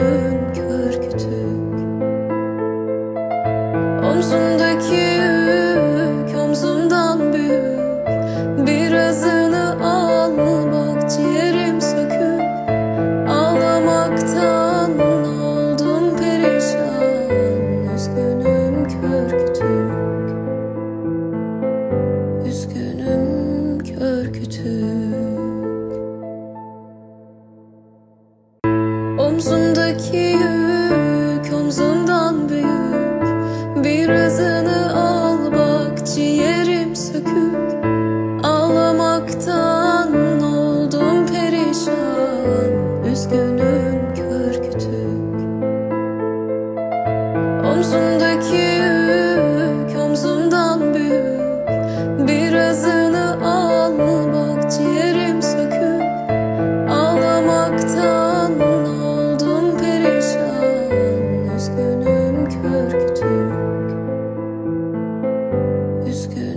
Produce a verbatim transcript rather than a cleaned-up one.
üzgünüm kör kütük. Omzumdaki yük omzumdan büyük, birazını al bak ciğerim sökük. Ağlamaktan oldum perişan, üzgünüm kör kütük. Üzgünüm kör kütük. Omzumdaki yük omzumdan büyük, birazını al bak ciğerim sökük. Ağlamaktan oldum perişan, üzgünüm kör kütük. Omzumdaki yük omzumdan büyük, birazını al bak ciğerim sökük. Ağlamaktan oldum perişan, üzgünüm kör kütük. Üzgünüm.